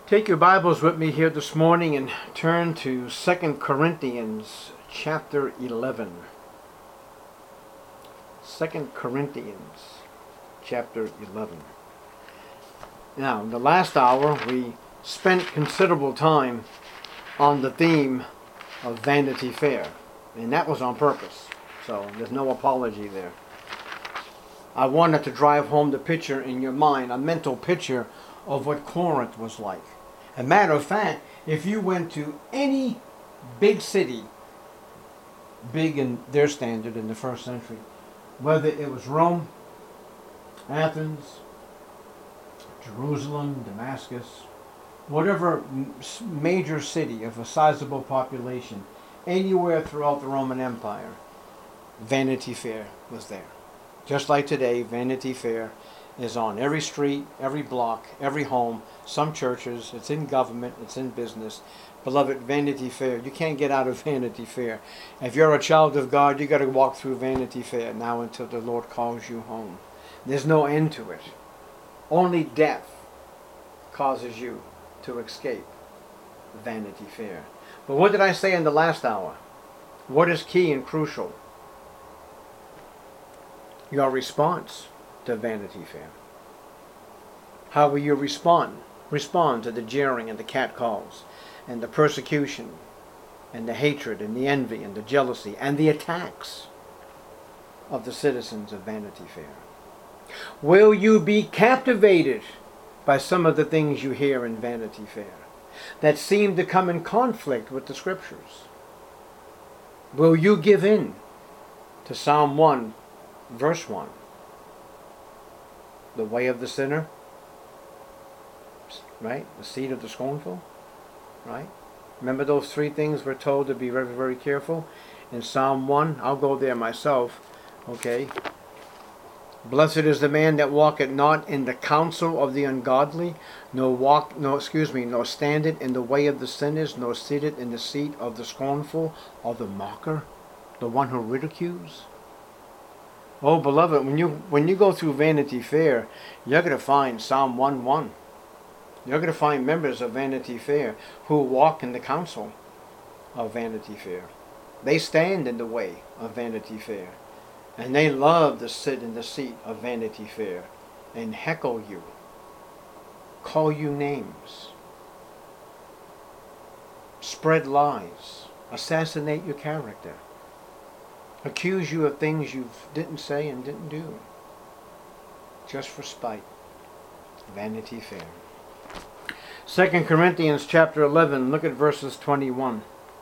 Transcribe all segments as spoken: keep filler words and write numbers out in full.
Take your Bibles with me here this morning and turn to Second Corinthians chapter eleven. Second Corinthians chapter eleven. Now, in the last hour, we spent considerable time on the theme of Vanity Fair, and that was on purpose, so there's no apology there. I wanted to drive home the picture in your mind, a mental picture of what Corinth was like. As a matter of fact, if you went to any big city, big in their standard in the first century, whether it was Rome, Athens, Jerusalem, Damascus, whatever major city of a sizable population, anywhere throughout the Roman Empire, Vanity Fair was there. Just like today, Vanity Fair is on every street, every block, every home, some churches, it's in government, it's in business. Beloved, Vanity Fair, you can't get out of Vanity Fair. If you're a child of God, you got to walk through Vanity Fair now until the Lord calls you home. There's no end to it. Only death causes you to escape Vanity Fair. But what did I say in the last hour? What is key and crucial? Your response to Vanity Fair. How will you respond? Respond to the jeering and the catcalls and the persecution and the hatred and the envy and the jealousy and the attacks of the citizens of Vanity Fair. Will you be captivated by some of the things you hear in Vanity Fair that seem to come in conflict with the Scriptures? Will you give in to Psalm one, verse one? The way of the sinner, right? The seed of the scornful, right? Remember those three things we're told to be very, very careful? In Psalm one, I'll go there myself, okay? Blessed is the man that walketh not in the counsel of the ungodly, nor walk, no, excuse me, nor standeth in the way of the sinners, nor sitteth in the seat of the scornful, or the mocker, the one who ridicules. Oh, beloved, when you when you go through Vanity Fair, you're going to find Psalm one one. You're going to find members of Vanity Fair who walk in the counsel of Vanity Fair. They stand in the way of Vanity Fair. And they love to sit in the seat of Vanity Fair and heckle you, call you names, spread lies, assassinate your character, accuse you of things you didn't say and didn't do, just for spite. Vanity Fair. Second Corinthians chapter eleven, look at verses twenty-one.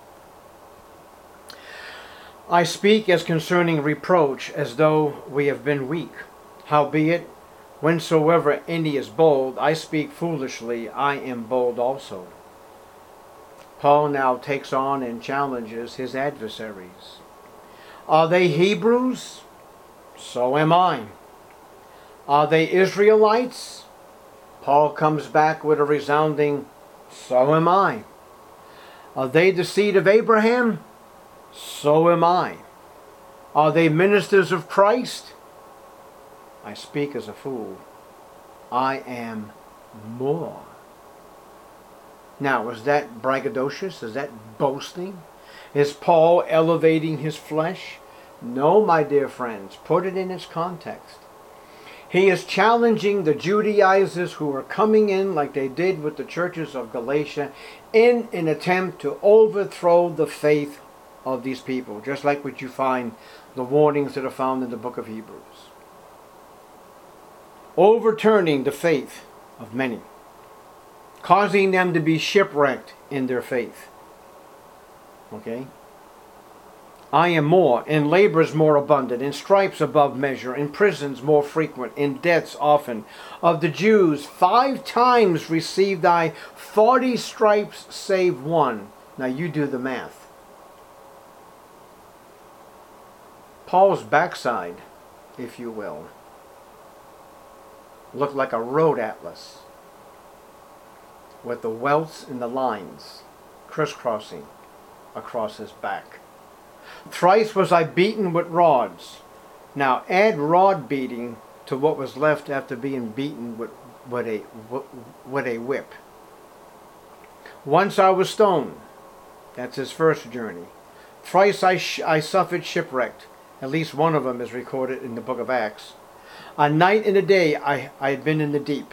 I speak as concerning reproach, as though we have been weak. Howbeit, whensoever any is bold, I speak foolishly, I am bold also. Paul now takes on and challenges his adversaries. Are they Hebrews? So am I. Are they Israelites? Paul comes back with a resounding, so am I. Are they the seed of Abraham? So am I. Are they ministers of Christ? I speak as a fool. I am more. Now, is that braggadocious? Is that boasting? Is Paul elevating his flesh? No, my dear friends. Put it in its context. He is challenging the Judaizers who are coming in like they did with the churches of Galatia in an attempt to overthrow the faith of these people, just like what you find the warnings that are found in the book of Hebrews. Overturning the faith of many, causing them to be shipwrecked in their faith. Okay? I am more, in labors more abundant, in stripes above measure, in prisons more frequent, in deaths often. Of the Jews, five times received I forty stripes save one. Now you do the math. Paul's backside, if you will, looked like a road atlas with the welts and the lines crisscrossing across his back. Thrice was I beaten with rods. Now add rod beating to what was left after being beaten with, with, a, with a whip. Once I was stoned. That's his first journey. Thrice I, sh I suffered shipwrecked. At least one of them is recorded in the book of Acts. A night and a day I, I had been in the deep.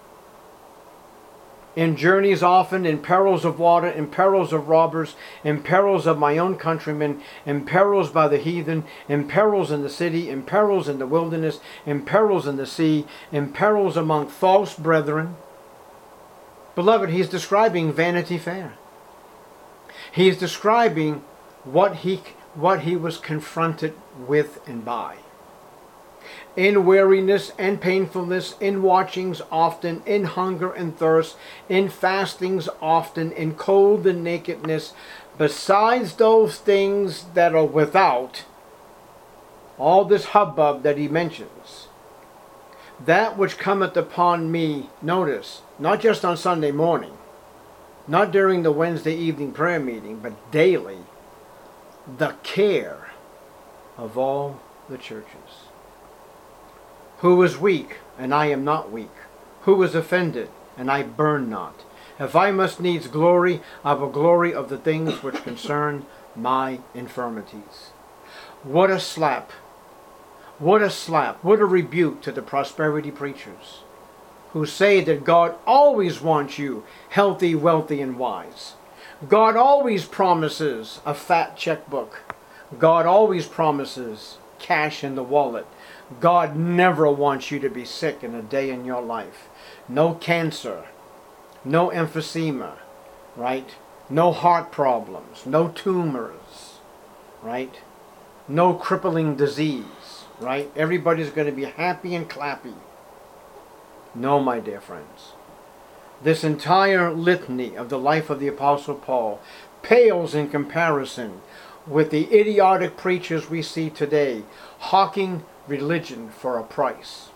In journeys often, in perils of water, in perils of robbers, in perils of my own countrymen, in perils by the heathen, in perils in the city, in perils in the wilderness, in perils in the sea, in perils among false brethren. Beloved, he's describing Vanity Fair. He's describing what he, what he was confronted with and by. In weariness and painfulness, in watchings often, in hunger and thirst, in fastings often, in cold and nakedness, besides those things that are without, all this hubbub that he mentions, that which cometh upon me, notice, not just on Sunday morning, not during the Wednesday evening prayer meeting, but daily, the care of all the churches. Who is weak, and I am not weak? Who is offended, and I burn not? If I must needs glory, I will glory of the things which concern my infirmities. What a slap! What a slap! What a rebuke to the prosperity preachers who say that God always wants you healthy, wealthy, and wise. God always promises a fat checkbook. God always promises cash in the wallet. God never wants you to be sick in a day in your life. No cancer, no emphysema, right? No heart problems, no tumors, right? No crippling disease, right? Everybody's going to be happy and clappy. No, my dear friends. This entire litany of the life of the Apostle Paul pales in comparison with the idiotic preachers we see today, hawking religion for a price.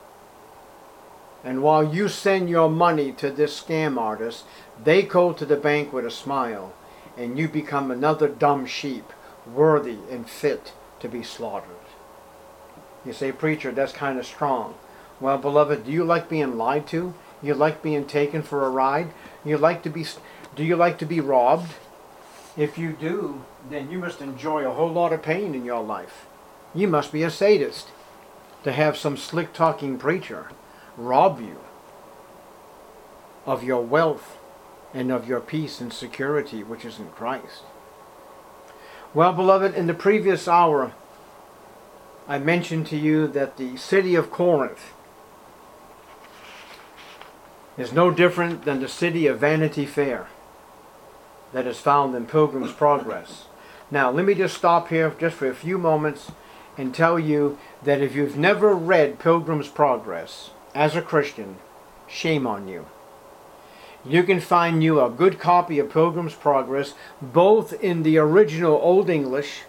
And while you send your money to this scam artist, they go to the bank with a smile, and you become another dumb sheep, worthy and fit to be slaughtered. You say, preacher, that's kind of strong. Well, beloved, do you like being lied to? You like being taken for a ride? You like to be, do you like to be robbed? If you do, then you must enjoy a whole lot of pain in your life. You must be a sadist to have some slick-talking preacher rob you of your wealth and of your peace and security, which is in Christ. Well, beloved, in the previous hour, I mentioned to you that the city of Corinth is no different than the city of Vanity Fair that is found in Pilgrim's Progress. Now, let me just stop here just for a few moments and tell you that if you've never read Pilgrim's Progress as a Christian, shame on you. You can find you a good copy of Pilgrim's Progress both in the original Old English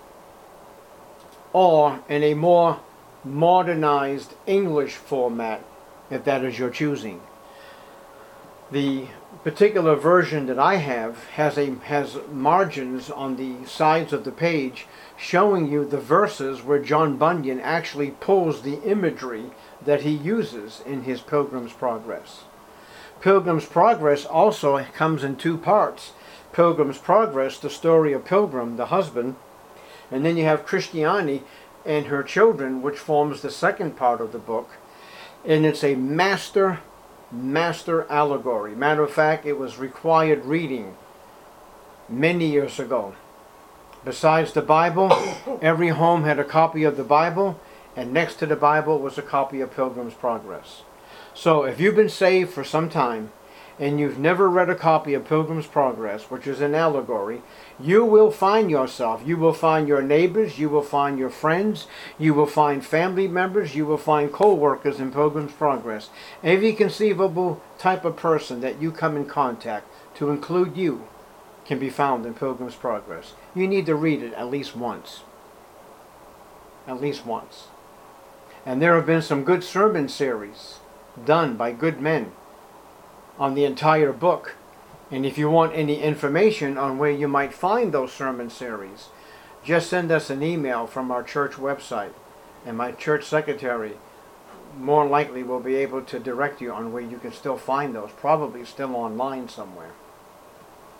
or in a more modernized English format, if that is your choosing. The particular version that I have has a has margins on the sides of the page showing you the verses where John Bunyan actually pulls the imagery that he uses in his Pilgrim's Progress. Pilgrim's Progress also comes in two parts. Pilgrim's Progress, the story of Pilgrim, the husband, and then you have Christiane and her children, which forms the second part of the book, and it's a master master allegory. Matter of fact, it was required reading many years ago. Besides the Bible, every home had a copy of the Bible, and next to the Bible was a copy of Pilgrim's Progress. So if you've been saved for some time and you've never read a copy of Pilgrim's Progress, which is an allegory, you will find yourself, you will find your neighbors, you will find your friends, you will find family members, you will find co-workers in Pilgrim's Progress. Every conceivable type of person that you come in contact, to include you, can be found in Pilgrim's Progress. You need to read it at least once. At least once. And there have been some good sermon series done by good men on the entire book. And if you want any information on where you might find those sermon series, just send us an email from our church website, and my church secretary more likely will be able to direct you on where you can still find those, probably still online somewhere.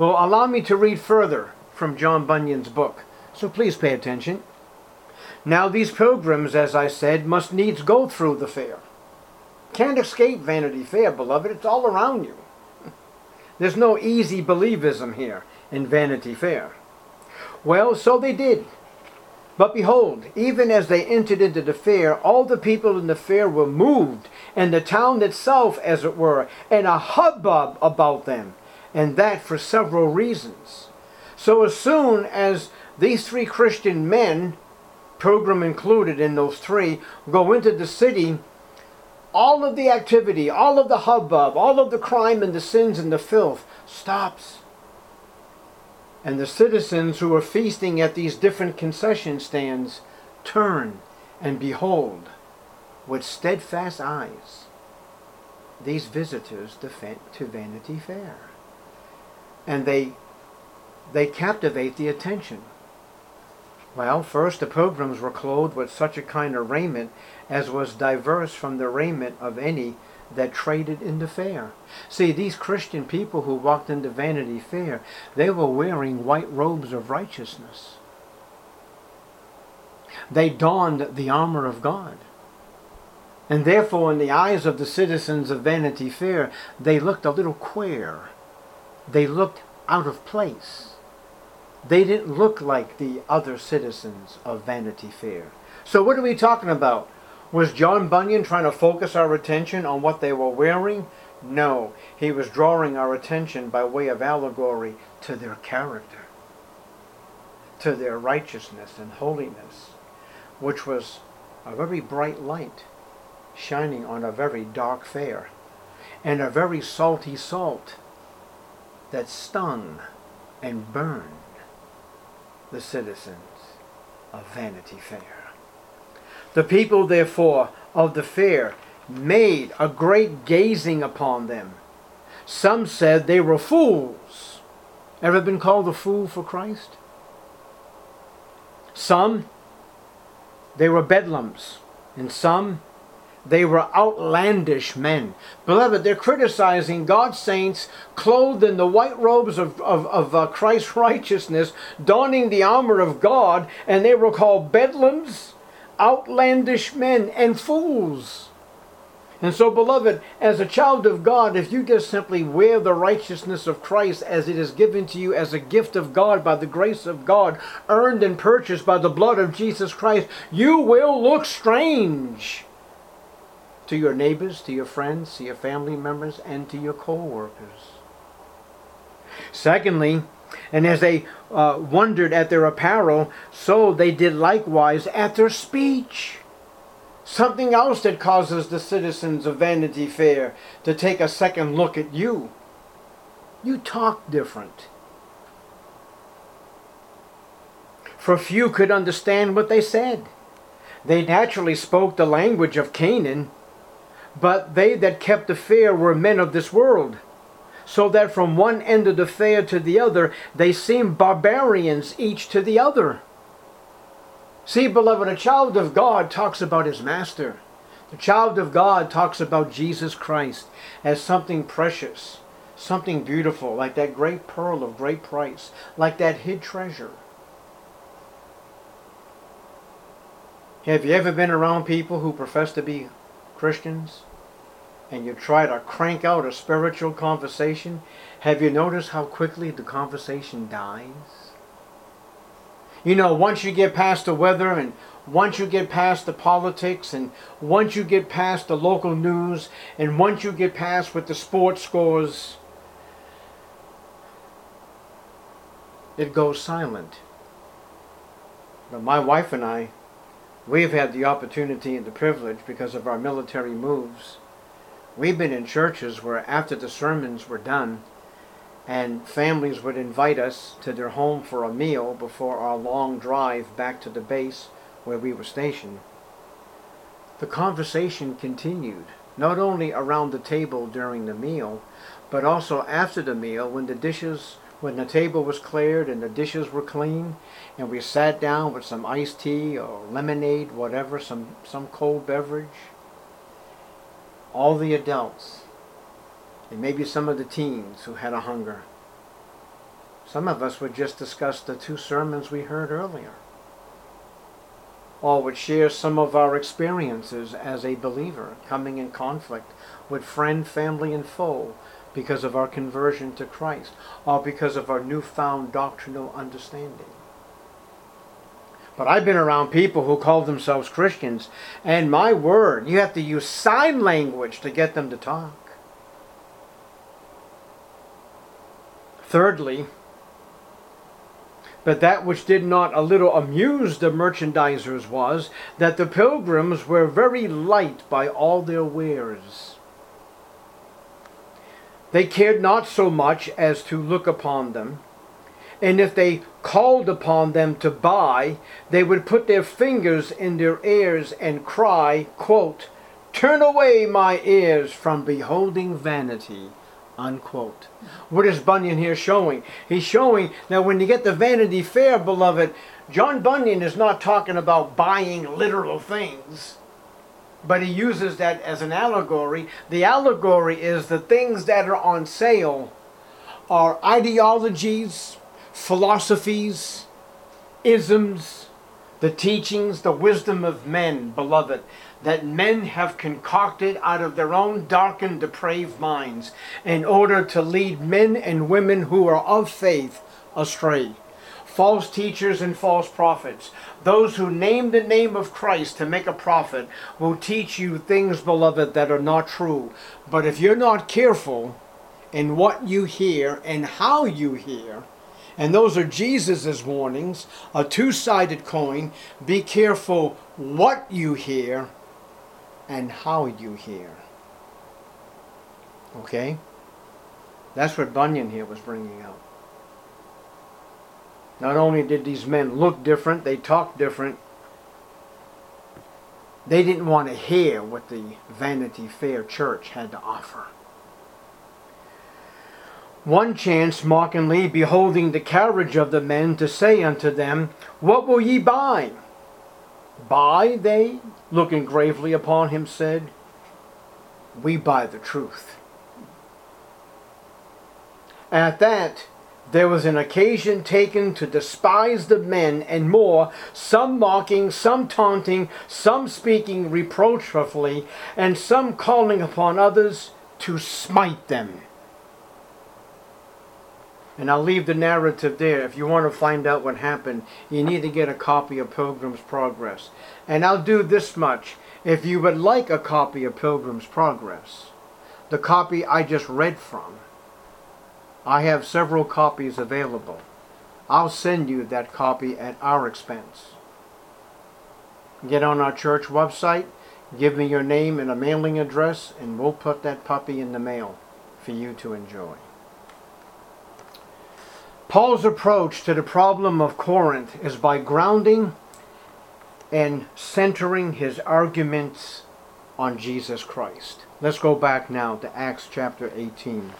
Well, allow me to read further from John Bunyan's book, so please pay attention. Now these pilgrims, as I said, must needs go through the fair. Can't escape Vanity Fair, beloved. It's all around you. There's no easy believism here in Vanity Fair. Well, so they did. But behold, even as they entered into the fair, all the people in the fair were moved, and the town itself, as it were, and a hubbub about them, and that for several reasons. So as soon as these three Christian men, pilgrim included in those three, go into the city, all of the activity, all of the hubbub, all of the crime and the sins and the filth stops. And the citizens who are feasting at these different concession stands turn and behold with steadfast eyes these visitors to Vanity Fair. And they, they captivate the attention. Well, first the pilgrims were clothed with such a kind of raiment as was diverse from the raiment of any that traded in the fair. See, these Christian people who walked into Vanity Fair, they were wearing white robes of righteousness. They donned the armor of God. And therefore, in the eyes of the citizens of Vanity Fair, they looked a little queer. They looked out of place. They didn't look like the other citizens of Vanity Fair. So what are we talking about? Was John Bunyan trying to focus our attention on what they were wearing? No, he was drawing our attention by way of allegory to their character, to their righteousness and holiness, which was a very bright light shining on a very dark fair, and a very salty salt that stung and burned the citizens of Vanity Fair. The people, therefore, of the fair made a great gazing upon them. Some said they were fools. Ever been called a fool for Christ? Some, they were bedlams. And some, they were outlandish men. Beloved, they're criticizing God's saints clothed in the white robes of, of, of uh, Christ's righteousness, donning the armor of God, and they were called bedlams, outlandish men, and fools. And so, beloved, as a child of God, if you just simply wear the righteousness of Christ as it is given to you as a gift of God by the grace of God, earned and purchased by the blood of Jesus Christ, you will look strange to your neighbors, to your friends, to your family members, and to your co-workers. Secondly, and as they uh, wondered at their apparel, so they did likewise at their speech. Something else that causes the citizens of Vanity Fair to take a second look at you. You talk different. For few could understand what they said. They naturally spoke the language of Canaan, but they that kept the fair were men of this world, so that from one end of the fair to the other, they seemed barbarians each to the other. See, beloved, a child of God talks about his master. The child of God talks about Jesus Christ as something precious, something beautiful, like that great pearl of great price, like that hid treasure. Have you ever been around people who profess to be Christians, and you try to crank out a spiritual conversation? Have you noticed how quickly the conversation dies? You know, once you get past the weather, and once you get past the politics, and once you get past the local news, and once you get past with the sports scores, it goes silent. But my wife and I, we've had the opportunity and the privilege, because of our military moves, we've been in churches where after the sermons were done, and families would invite us to their home for a meal before our long drive back to the base where we were stationed. The conversation continued, not only around the table during the meal, but also after the meal when the dishes, when the table was cleared and the dishes were clean, and we sat down with some iced tea or lemonade, whatever, some, some cold beverage. All the adults, and maybe some of the teens who had a hunger, Some of us would just discuss the two sermons we heard earlier, or would share some of our experiences as a believer coming in conflict with friend, family, and foe because of our conversion to Christ, or because of our newfound doctrinal understanding. But I've been around people who call themselves Christians, and my word, you have to use sign language to get them to talk. Thirdly, but that which did not a little amuse the merchandisers was that the pilgrims were very light by all their wares. They cared not so much as to look upon them, and if they called upon them to buy, they would put their fingers in their ears and cry, quote, "Turn away my ears from beholding vanity," unquote. What is Bunyan here showing? He's showing that when you get the Vanity Fair, beloved, John Bunyan is not talking about buying literal things, but he uses that as an allegory. The allegory is the things that are on sale are ideologies, philosophies, isms, the teachings, the wisdom of men, beloved, that men have concocted out of their own darkened, depraved minds in order to lead men and women who are of faith astray. False teachers and false prophets, those who name the name of Christ to make a profit, will teach you things, beloved, that are not true. But if you're not careful in what you hear and how you hear, and those are Jesus' warnings, a two-sided coin, be careful what you hear and how you hear. Okay? That's what Bunyan here was bringing out. Not only did these men look different, they talked different, they didn't want to hear what the Vanity Fair church had to offer. One chanced mockingly, beholding the carriage of the men, to say unto them, "What will ye buy?" "Buy," they, looking gravely upon him, said, "We buy the truth." At that there was an occasion taken to despise the men, and more, some mocking, some taunting, some speaking reproachfully, and some calling upon others to smite them. And I'll leave the narrative there. If you want to find out what happened, you need to get a copy of Pilgrim's Progress. And I'll do this much. If you would like a copy of Pilgrim's Progress, the copy I just read from, I have several copies available. I'll send you that copy at our expense. Get on our church website, give me your name and a mailing address, and we'll put that puppy in the mail for you to enjoy. Paul's approach to the problem of Corinth is by grounding and centering his arguments on Jesus Christ. Let's go back now to Acts chapter eighteen.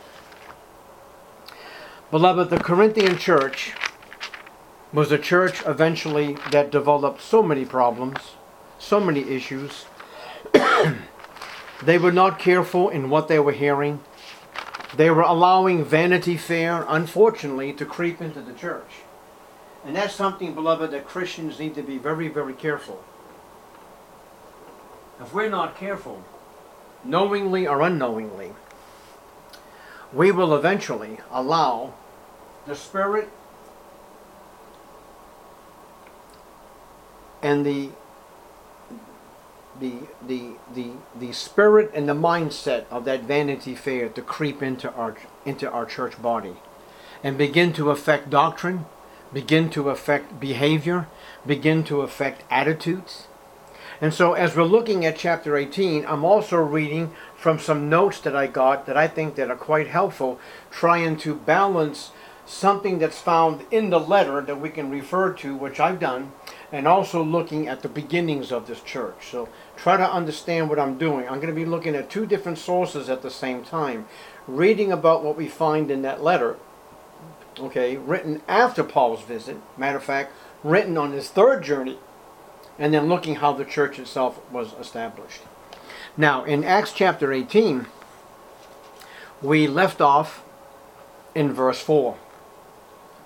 Beloved, the Corinthian church was a church eventually that developed so many problems, so many issues. They were not careful in what they were hearing. They were allowing Vanity Fair, unfortunately, to creep into the church. And that's something, beloved, that Christians need to be very, very careful. If we're not careful, knowingly or unknowingly, we will eventually allow the spirit and the the the the the spirit and the mindset of that Vanity Fair to creep into our into our church body and begin to affect doctrine, begin to affect behavior, begin to affect attitudes. And so as we're looking at chapter eighteen, I'm also reading from some notes that I got that I think that are quite helpful, trying to balance something that's found in the letter that we can refer to, which I've done, and also looking at the beginnings of this church. So try to understand what I'm doing. I'm going to be looking at two different sources at the same time, reading about what we find in that letter, okay, written after Paul's visit, matter of fact, written on his third journey, and then looking how the church itself was established. Now, in Acts chapter eighteen, we left off in verse four.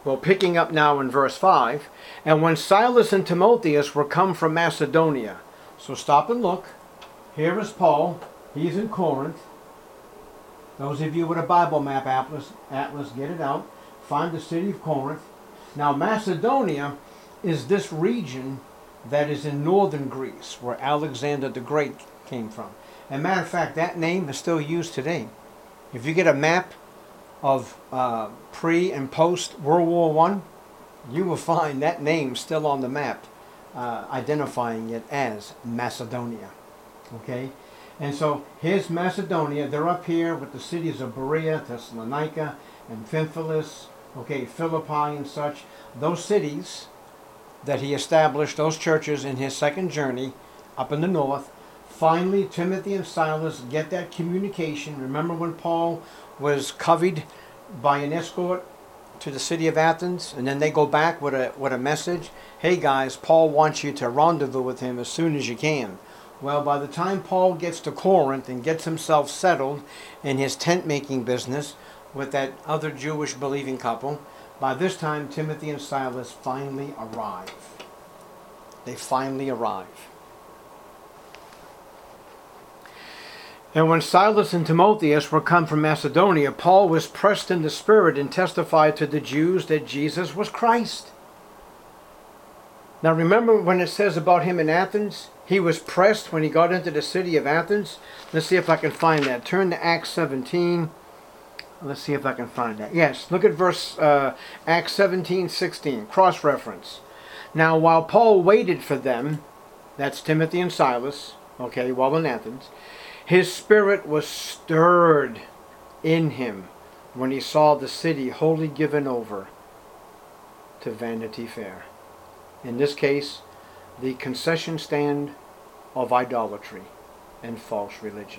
Well, picking up now in verse five, and when Silas and Timotheus were come from Macedonia. So stop and look. Here is Paul. He's in Corinth. Those of you with a Bible map atlas, atlas, get it out. Find the city of Corinth. Now Macedonia is this region that is in northern Greece, where Alexander the Great came from. As a matter of fact, that name is still used today. If you get a map of uh, pre and post World War One, you will find that name still on the map, uh, identifying it as Macedonia. Okay, and so here's Macedonia. They're up here with the cities of Berea, Thessalonica, and Amphipolis, okay, Philippi and such. Those cities that he established, those churches in his second journey up in the north. Finally, Timothy and Silas get that communication. Remember when Paul was covered by an escort to the city of Athens, and then they go back with a with a message. Hey guys, Paul wants you to rendezvous with him as soon as you can. Well, by the time Paul gets to Corinth and gets himself settled in his tent making business with that other Jewish believing couple, by this time Timothy and Silas finally arrive. They finally arrive. And when Silas and Timotheus were come from Macedonia, Paul was pressed in the Spirit and testified to the Jews that Jesus was Christ. Now remember when it says about him in Athens, he was pressed when he got into the city of Athens. Let's see if I can find that. Turn to Acts seventeen. Let's see if I can find that. Yes, look at verse uh, Acts seventeen, sixteen. Cross-reference. Now while Paul waited for them, that's Timothy and Silas, okay, while in Athens, his spirit was stirred in him when he saw the city wholly given over to Vanity Fair. In this case, the concession stand of idolatry and false religion.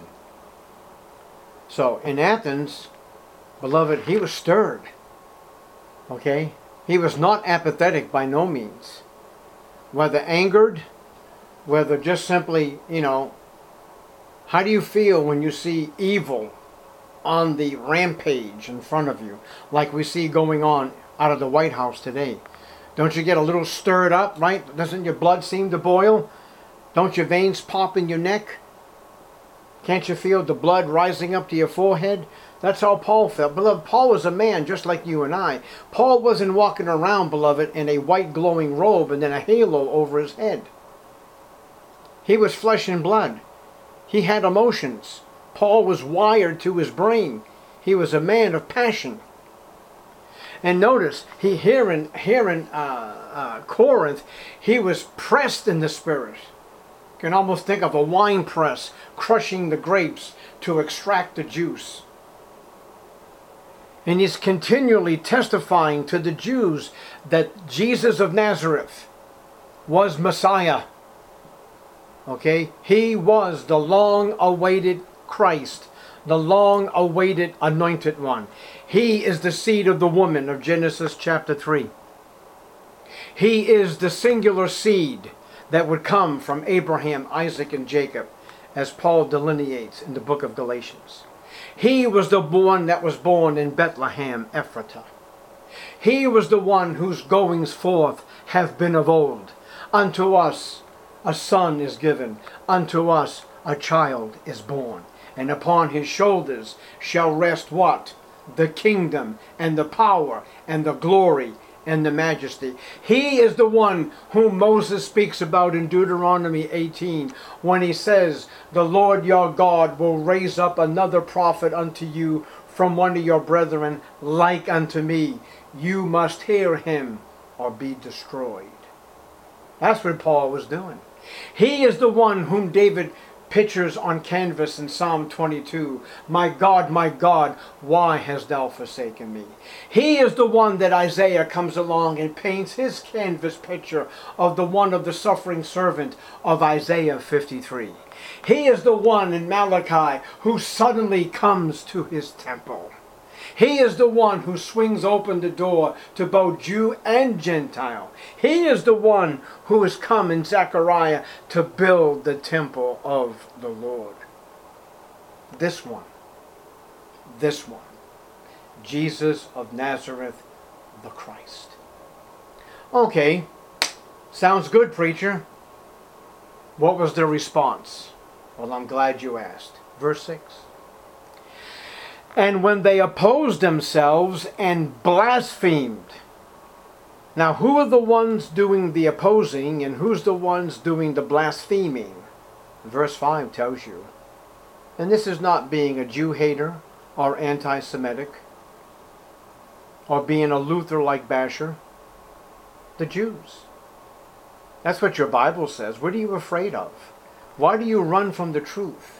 So in Athens, beloved, he was stirred. Okay? He was not apathetic by no means. Whether angered, whether just simply, you know, how do you feel when you see evil on the rampage in front of you, like we see going on out of the White House today? Don't you get a little stirred up, right? Doesn't your blood seem to boil? Don't your veins pop in your neck? Can't you feel the blood rising up to your forehead? That's how Paul felt. Beloved, Paul was a man just like you and I. Paul wasn't walking around, beloved, in a white glowing robe and then a halo over his head. He was flesh and blood. He had emotions. Paul was wired to his brain. He was a man of passion. And notice, he here in, here in uh, uh, Corinth, he was pressed in the Spirit. You can almost think of a wine press crushing the grapes to extract the juice. And he's continually testifying to the Jews that Jesus of Nazareth was Messiah. Okay? He was the long-awaited Christ, the long-awaited Anointed One. He is the seed of the woman of Genesis chapter three. He is the singular seed that would come from Abraham, Isaac, and Jacob, as Paul delineates in the book of Galatians. He was the one that was born in Bethlehem, Ephratah. He was the one whose goings forth have been of old. Unto us a son is given, unto us a child is born, and upon his shoulders shall rest what? The kingdom, and the power, and the glory, and the majesty. He is the one whom Moses speaks about in Deuteronomy eighteen, when he says, the Lord your God will raise up another prophet unto you from one of your brethren, like unto me. You must hear him, or be destroyed. That's what Paul was doing. He is the one whom David pictures on canvas in Psalm twenty-two. My God, my God, why hast thou forsaken me? He is the one that Isaiah comes along and paints his canvas picture of the one of the suffering servant of Isaiah fifty-three. He is the one in Malachi who suddenly comes to his temple. He is the one who swings open the door to both Jew and Gentile. He is the one who has come in Zechariah to build the temple of the Lord. This one, this one, Jesus of Nazareth the Christ. Okay, sounds good, preacher. What was their response? Well, I'm glad you asked. Verse six. And when they opposed themselves and blasphemed. Now, who are the ones doing the opposing and who's the ones doing the blaspheming? Verse five tells you. And this is not being a Jew hater or anti-Semitic or being a Luther like basher. The Jews. That's what your Bible says. What are you afraid of? Why do you run from the truth?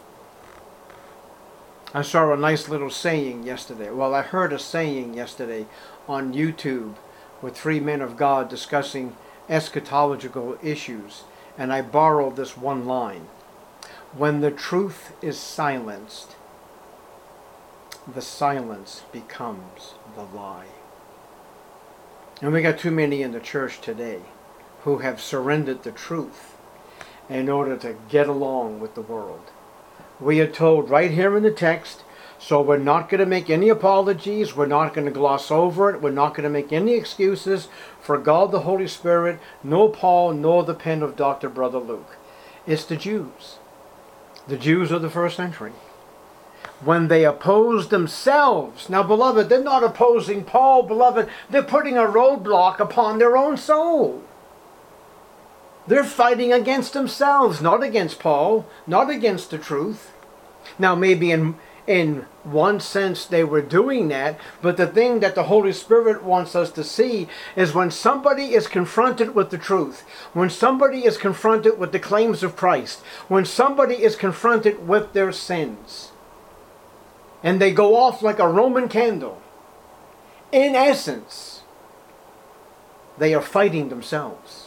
I saw a nice little saying yesterday. Well, I heard a saying yesterday on YouTube with three men of God discussing eschatological issues. And I borrowed this one line. When the truth is silenced, the silence becomes the lie. And we got too many in the church today who have surrendered the truth in order to get along with the world. We are told right here in the text, so we're not going to make any apologies, we're not going to gloss over it, we're not going to make any excuses for God the Holy Spirit, nor Paul, nor the pen of Doctor Brother Luke. It's the Jews. The Jews of the first century. When they opposed themselves. Now, beloved, they're not opposing Paul, beloved. They're putting a roadblock upon their own soul. They're fighting against themselves, not against Paul, not against the truth. Now, maybe in, in one sense they were doing that, but the thing that the Holy Spirit wants us to see is when somebody is confronted with the truth, when somebody is confronted with the claims of Christ, when somebody is confronted with their sins, and they go off like a Roman candle, in essence, they are fighting themselves.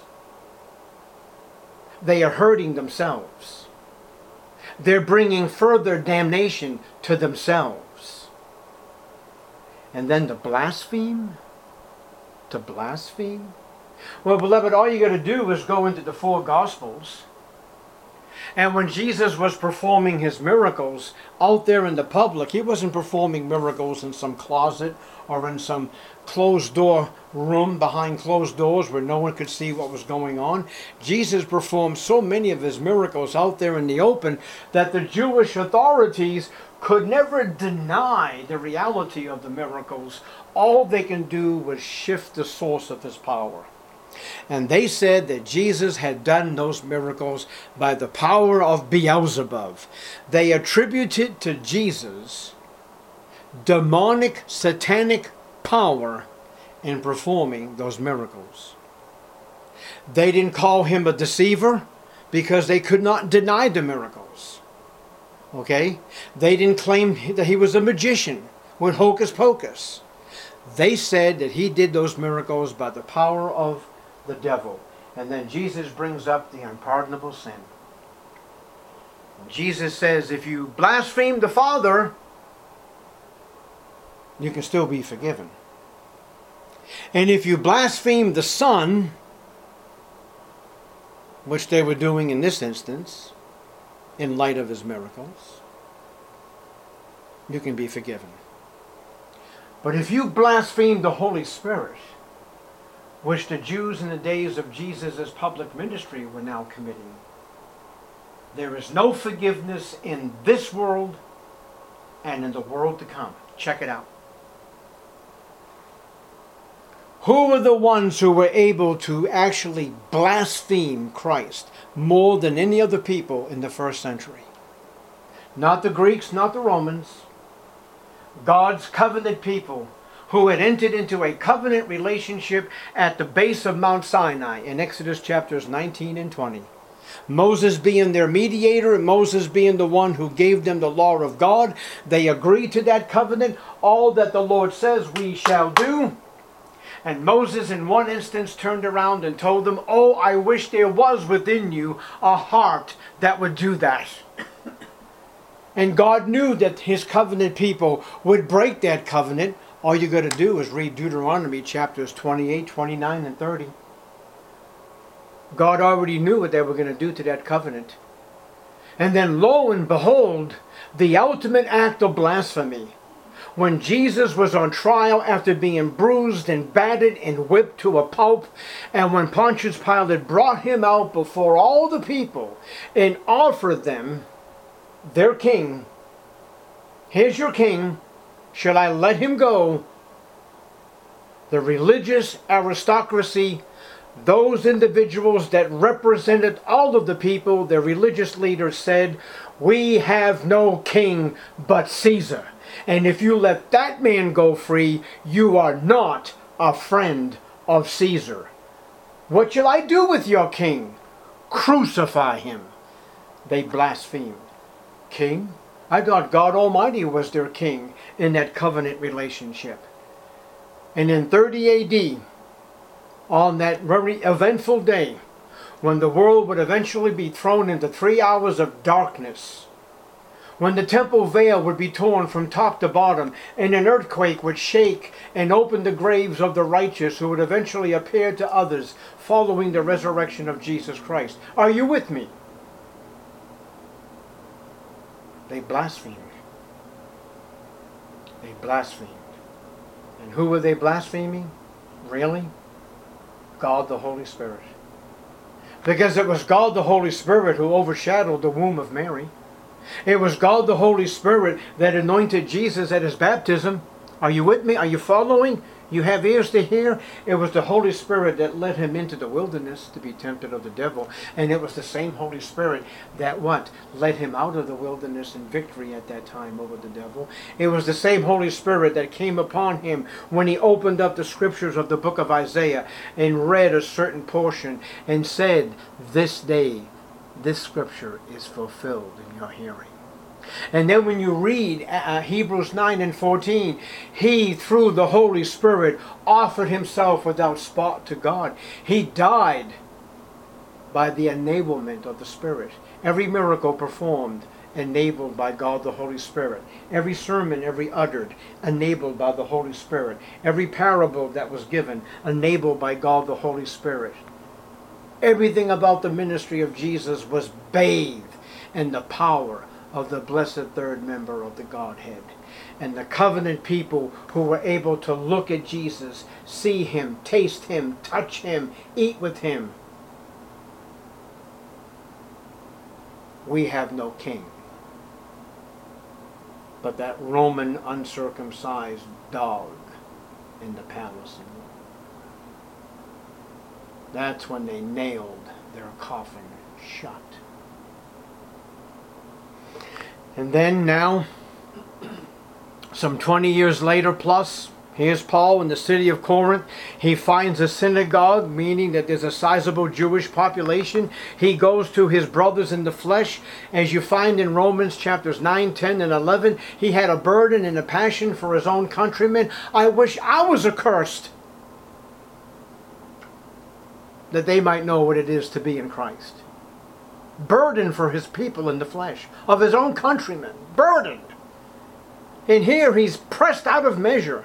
They are hurting themselves. They're bringing further damnation to themselves. And then to blaspheme? To blaspheme? Well, beloved, all you got to do is go into the four Gospels. And when Jesus was performing his miracles out there in the public, he wasn't performing miracles in some closet or in some closed door room behind closed doors where no one could see what was going on. Jesus performed so many of his miracles out there in the open that the Jewish authorities could never deny the reality of the miracles. All they can do was shift the source of his power. And they said that Jesus had done those miracles by the power of Beelzebub. They attributed to Jesus demonic, satanic power in performing those miracles. They didn't call him a deceiver because they could not deny the miracles. Okay? They didn't claim that he was a magician with hocus pocus. They said that he did those miracles by the power of the devil. And then Jesus brings up the unpardonable sin. Jesus says, if you blaspheme the Father, you can still be forgiven. And if you blaspheme the Son, which they were doing in this instance, in light of his miracles, you can be forgiven. But if you blaspheme the Holy Spirit, which the Jews in the days of Jesus' public ministry were now committing, there is no forgiveness in this world and in the world to come. Check it out. Who were the ones who were able to actually blaspheme Christ more than any other people in the first century? Not the Greeks, not the Romans. God's covenant people who had entered into a covenant relationship at the base of Mount Sinai in Exodus chapters nineteen and twenty. Moses being their mediator, and Moses being the one who gave them the law of God. They agreed to that covenant. All that the Lord says we shall do. And Moses in one instance turned around and told them, oh, I wish there was within you a heart that would do that. And God knew that his covenant people would break that covenant. All you got to do is read Deuteronomy chapters twenty-eight, twenty-nine, and thirty. God already knew what they were going to do to that covenant. And then lo and behold, the ultimate act of blasphemy. when Jesus was on trial after being bruised and battered and whipped to a pulp, and when Pontius Pilate brought him out before all the people and offered them their king, here's your king, shall I let him go? The religious aristocracy, those individuals that represented all of the people, the religious leaders said, we have no king but Caesar. And if you let that man go free, you are not a friend of Caesar. What shall I do with your king? Crucify him. They blasphemed. King? I thought God Almighty was their king in that covenant relationship. And in thirty A D, on that very eventful day, when the world would eventually be thrown into three hours of darkness, when the temple veil would be torn from top to bottom, and an earthquake would shake and open the graves of the righteous who would eventually appear to others following the resurrection of Jesus Christ. Are you with me? They blasphemed. They blasphemed. And who were they blaspheming? Really? God the Holy Spirit. Because it was God the Holy Spirit who overshadowed the womb of Mary. It was God the Holy Spirit that anointed Jesus at his baptism. Are you with me? Are you following? You have ears to hear? It was the Holy Spirit that led him into the wilderness to be tempted of the devil. And it was the same Holy Spirit that what? Led him out of the wilderness in victory at that time over the devil. It was the same Holy Spirit that came upon him when he opened up the scriptures of the book of Isaiah and read a certain portion and said, this day, this scripture is fulfilled in your hearing. And then when you read uh, Hebrews nine and fourteen, he, through the Holy Spirit, offered himself without spot to God. He died by the enablement of the Spirit. Every miracle performed, enabled by God the Holy Spirit. Every sermon, every uttered, enabled by the Holy Spirit. Every parable that was given, enabled by God the Holy Spirit. Everything about the ministry of Jesus was bathed in the power of the blessed third member of the Godhead. And the covenant people who were able to look at Jesus, see him, taste him, touch him, eat with him. We have no king but that Roman uncircumcised dog in the palace. That's when they nailed their coffin shut. And then now, some twenty years later plus, here's Paul in the city of Corinth. He finds a synagogue, meaning that there's a sizable Jewish population. He goes to his brothers in the flesh. As you find in Romans chapters nine, ten, and eleven, he had a burden and a passion for his own countrymen. I wish I was accursed, that they might know what it is to be in Christ. Burdened for his people in the flesh, of his own countrymen, burdened. And here he's pressed out of measure.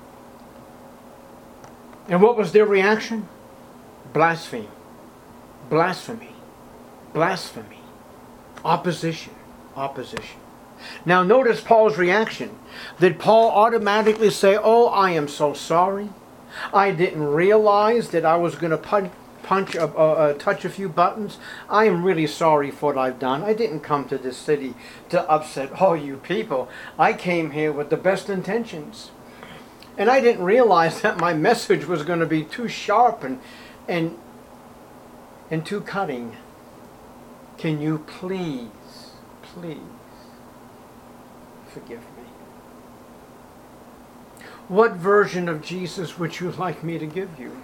And what was their reaction? Blaspheme, blasphemy, blasphemy, opposition, opposition. Now notice Paul's reaction. Did Paul automatically say, oh, I am so sorry. I didn't realize that I was going to punch punch, uh, uh, touch a few buttons. I am really sorry for what I've done. I didn't come to this city to upset all you people. I came here with the best intentions. And I didn't realize that my message was going to be too sharp and, and, and too cutting. Can you please, please forgive me? What version of Jesus would you like me to give you?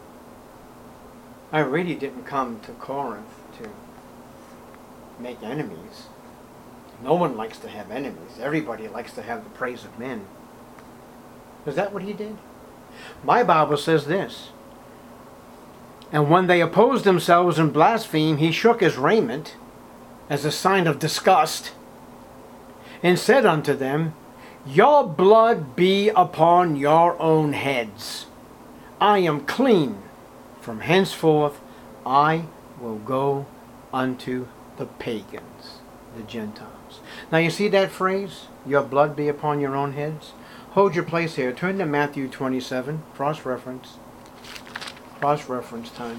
I really didn't come to Corinth to make enemies. No one likes to have enemies. Everybody likes to have the praise of men. Is that what he did? My Bible says this. And when they opposed themselves and blasphemed, he shook his raiment as a sign of disgust and said unto them, your blood be upon your own heads. I am clean. From henceforth I will go unto the pagans, the Gentiles. Now you see that phrase, your blood be upon your own heads? hold your place here. Turn to Matthew twenty-seven. Cross-reference. Cross-reference time.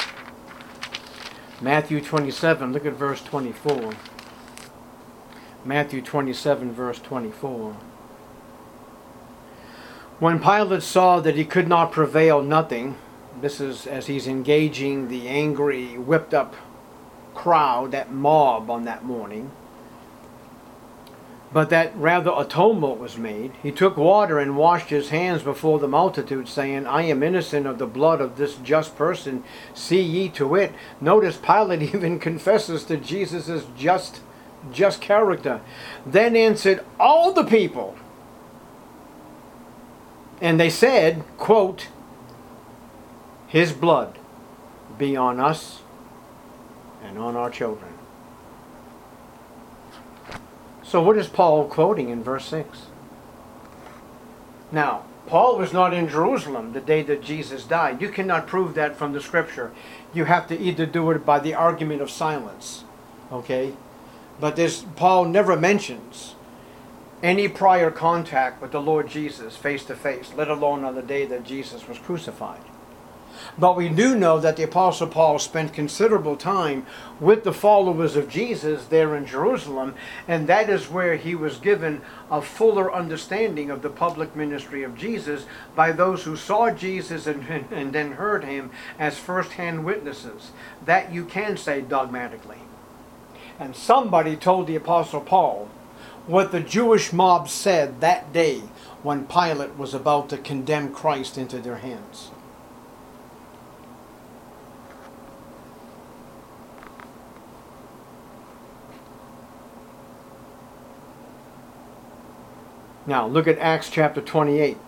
Matthew twenty-seven, look at verse twenty-four. Matthew twenty-seven, verse twenty-four. When Pilate saw that he could not prevail nothing, this is as he's engaging the angry, whipped up crowd, that mob on that morning, but that rather a tumult was made, he took water and washed his hands before the multitude, saying, I am innocent of the blood of this just person, see ye to it. Notice Pilate even confesses to Jesus' just, just character. Then answered all the people, and they said, quote, his blood be on us and on our children. So what is Paul quoting in verse six? Now, Paul was not in Jerusalem the day that Jesus died. You cannot prove that from the scripture. You have to either do it by the argument of silence. Okay? But this, Paul never mentions any prior contact with the Lord Jesus face to face, let alone on the day that Jesus was crucified. But we do know that the Apostle Paul spent considerable time with the followers of Jesus there in Jerusalem, and that is where he was given a fuller understanding of the public ministry of Jesus by those who saw Jesus and, and, and then heard him as first-hand witnesses. That you can say dogmatically. And somebody told the Apostle Paul what the Jewish mob said that day when Pilate was about to condemn Christ into their hands. Now, look at Acts chapter twenty-eight.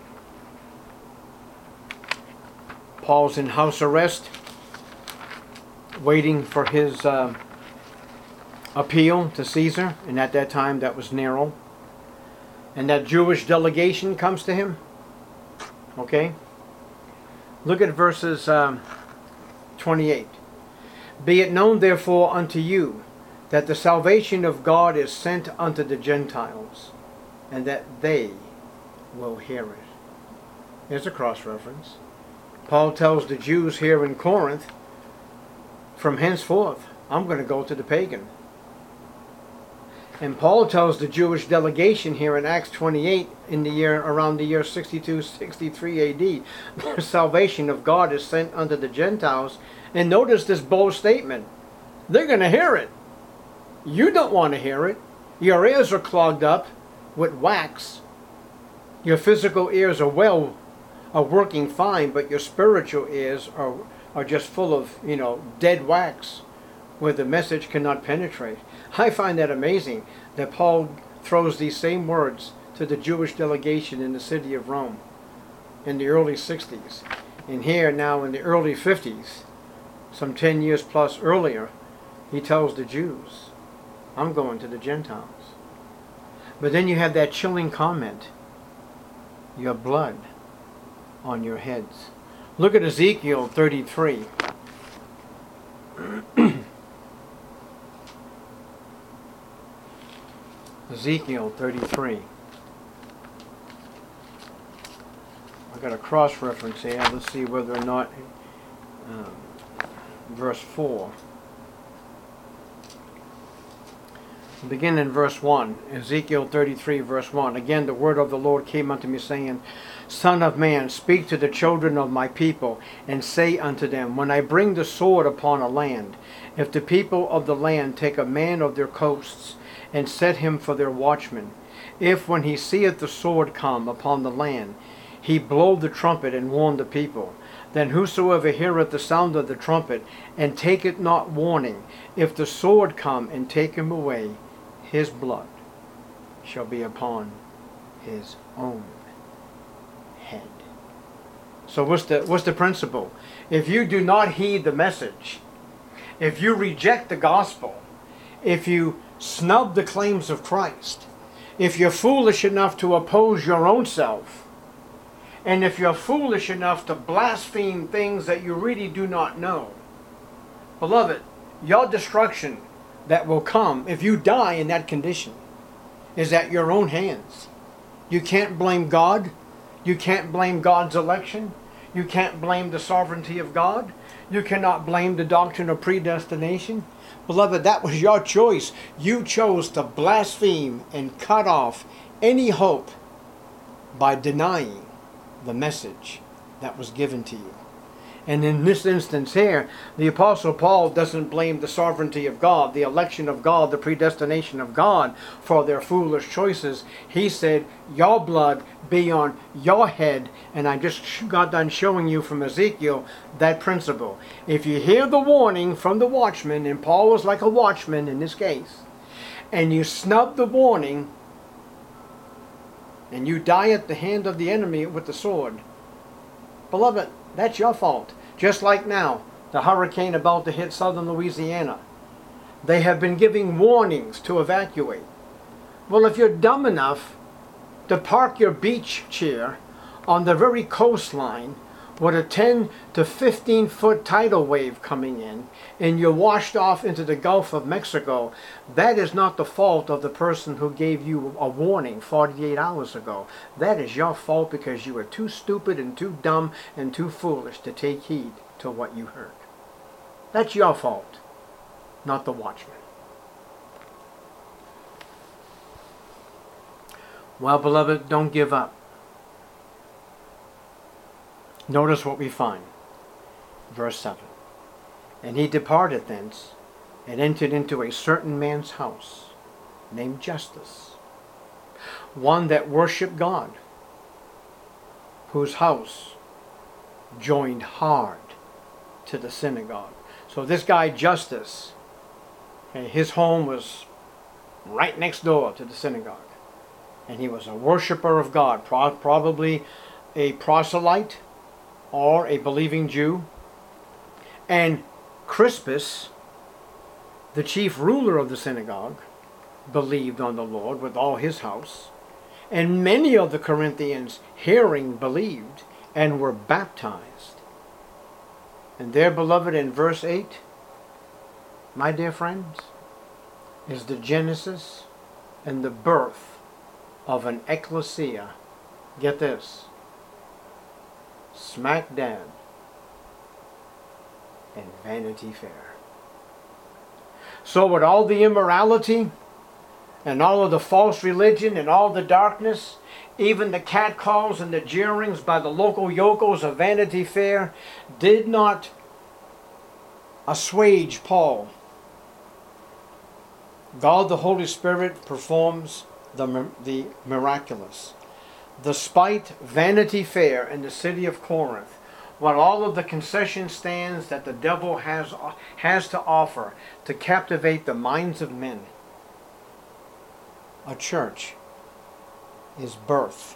Paul's in house arrest, waiting for his uh, appeal to Caesar, and at that time that was Nero. And that Jewish delegation comes to him. Okay? Look at verses um, twenty-eight. Be it known therefore unto you that the salvation of God is sent unto the Gentiles, and that they will hear it. There's a cross-reference. Paul tells the Jews here in Corinth, from henceforth, I'm going to go to the pagan. And Paul tells the Jewish delegation here in Acts twenty-eight, in the year around the year sixty-two sixty-three A D, the salvation of God is sent unto the Gentiles. And notice this bold statement. They're going to hear it. You don't want to hear it. Your ears are clogged up with wax. Your physical ears are well, are working fine, but your spiritual ears are, are just full of, you know, dead wax, where the message cannot penetrate. I find that amazing that Paul throws these same words to the Jewish delegation in the city of Rome in the early sixties. And here now in the early fifties, some ten years plus earlier, he tells the Jews, I'm going to the Gentiles. But then you have that chilling comment, your blood on your heads. Look at Ezekiel thirty-three. Ezekiel thirty-three. I've got a cross-reference here. Let's see whether or not um, verse four. Begin in verse one. Ezekiel thirty-three, verse one. Again, the word of the Lord came unto me, saying, Son of man, speak to the children of my people, and say unto them, When I bring the sword upon a land, if the people of the land take a man of their coasts, and set him for their watchman, if when he seeth the sword come upon the land, he blow the trumpet and warn the people, then whosoever heareth the sound of the trumpet, and taketh not warning, if the sword come and take him away, his blood shall be upon his own head. So what's the, what's the principle? If you do not heed the message, if you reject the gospel, if you snub the claims of Christ, if you're foolish enough to oppose your own self, and if you're foolish enough to blaspheme things that you really do not know, beloved, your destruction that will come if you die in that condition is at your own hands. You can't blame God. You can't blame God's election. You can't blame the sovereignty of God. You cannot blame the doctrine of predestination. Beloved, that was your choice. You chose to blaspheme and cut off any hope by denying the message that was given to you. And in this instance here, the Apostle Paul doesn't blame the sovereignty of God, the election of God, the predestination of God for their foolish choices. He said, your blood be on your head. And I just got done showing you from Ezekiel that principle. If you hear the warning from the watchman, and Paul was like a watchman in this case, and you snub the warning, and you die at the hand of the enemy with the sword, beloved, that's your fault. Just like now, the hurricane about to hit southern Louisiana. They have been giving warnings to evacuate. Well, if you're dumb enough to park your beach chair on the very coastline with a ten to fifteen foot tidal wave coming in, and you're washed off into the Gulf of Mexico, that is not the fault of the person who gave you a warning forty-eight hours ago. That is your fault because you were too stupid and too dumb and too foolish to take heed to what you heard. That's your fault, not the watchman. Well, beloved, don't give up. Notice what we find. Verse seven. And he departed thence, and entered into a certain man's house, named Justus, one that worshipped God, whose house joined hard to the synagogue. So this guy Justus, okay, his home was right next door to the synagogue. And he was a worshiper of God, pro- probably a proselyte, or a believing Jew. And Crispus, the chief ruler of the synagogue, believed on the Lord with all his house. And many of the Corinthians, hearing, believed and were baptized. And there, beloved, in verse eight, my dear friends, is the genesis and the birth of an ecclesia. Get this. Smack dab in Vanity Fair. So with all the immorality and all of the false religion and all the darkness, even the catcalls and the jeerings by the local yokels of Vanity Fair did not assuage Paul. God the Holy Spirit performs the, the miraculous. Despite Vanity Fair in the city of Corinth, what all of the concession stands that the devil has, has to offer to captivate the minds of men, a church is birth,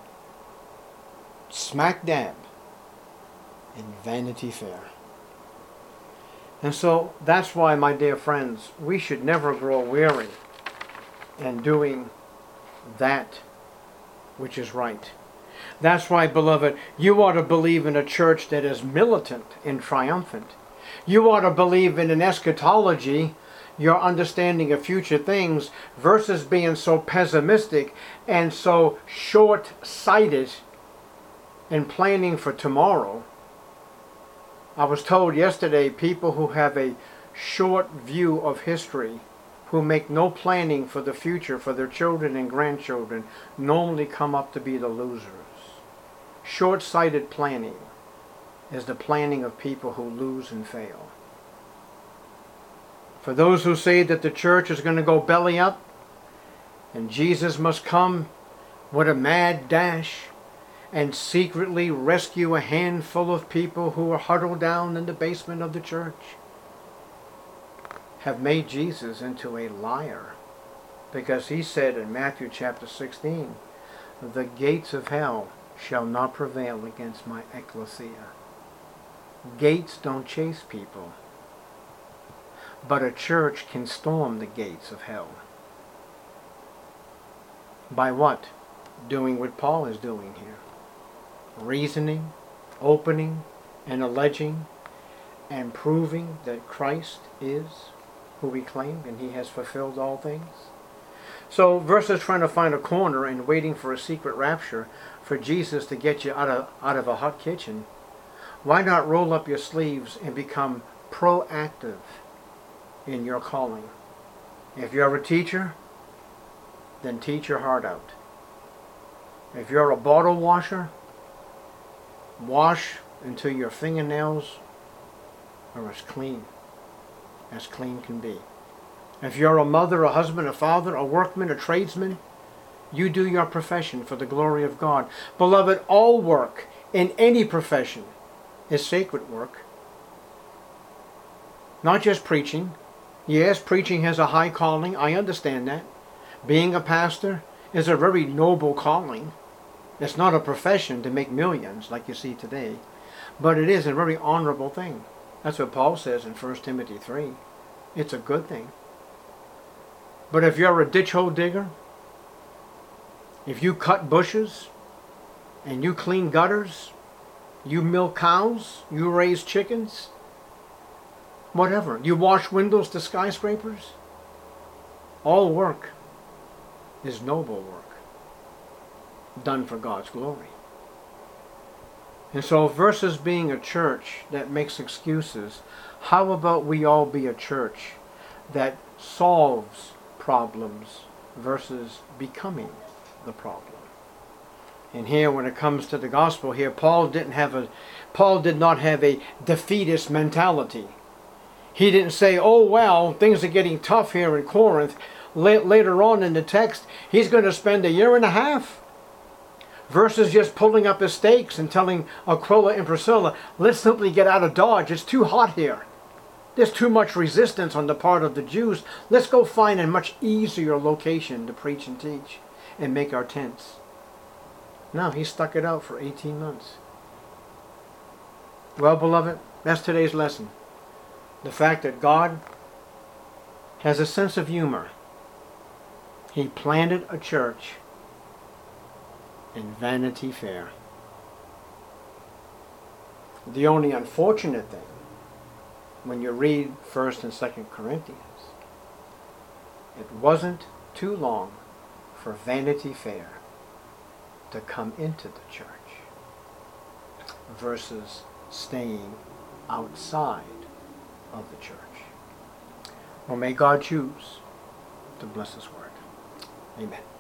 smack dab in Vanity Fair. And so that's why, my dear friends, we should never grow weary in doing that which is right. That's why, beloved, you ought to believe in a church that is militant and triumphant. You ought to believe in an eschatology, your understanding of future things, versus being so pessimistic and so short-sighted in planning for tomorrow. I was told yesterday, people who have a short view of history, who make no planning for the future for their children and grandchildren, normally come up to be the losers. Short-sighted planning is the planning of people who lose and fail. For those who say that the church is going to go belly up and Jesus must come with a mad dash and secretly rescue a handful of people who are huddled down in the basement of the church, have made Jesus into a liar. Because he said in Matthew chapter sixteen, the gates of hell shall not prevail against my ecclesia. Gates don't chase people, but a church can storm the gates of hell. By what? Doing what Paul is doing here. Reasoning, opening, and alleging, and proving that Christ is who we claim, and he has fulfilled all things. So versus trying to find a corner and waiting for a secret rapture for Jesus to get you out of, out of a hot kitchen, why not roll up your sleeves and become proactive in your calling? If you're a teacher, then teach your heart out. If you're a bottle washer, wash until your fingernails are as clean as clean can be. If you're a mother, a husband, a father, a workman, a tradesman, you do your profession for the glory of God. Beloved, all work in any profession is sacred work. Not just preaching. Yes, preaching has a high calling. I understand that. Being a pastor is a very noble calling. It's not a profession to make millions like you see today. But it is a very honorable thing. That's what Paul says in First Timothy three. It's a good thing. But if you're a ditch hole digger, if you cut bushes, and you clean gutters, you milk cows, you raise chickens, whatever, you wash windows to skyscrapers, all work is noble work, done for God's glory. And so versus being a church that makes excuses, how about we all be a church that solves problems versus becoming the problem? And here, when it comes to the gospel here, Paul didn't have a Paul did not have a defeatist mentality. He didn't say, oh well, things are getting tough here in Corinth. Later on in the text, he's going to spend a year and a half versus just pulling up his stakes and telling Aquila and Priscilla, let's simply get out of Dodge. It's too hot here. There's too much resistance on the part of the Jews. Let's go find a much easier location to preach and teach and make our tents. No, he stuck it out for eighteen months. Well, beloved, that's today's lesson. The fact that God has a sense of humor. He planted a church in Vanity Fair. The only unfortunate thing, when you read First and Second Corinthians, it wasn't too long for Vanity Fair to come into the church versus staying outside of the church. Well, may God choose to bless His word. Amen.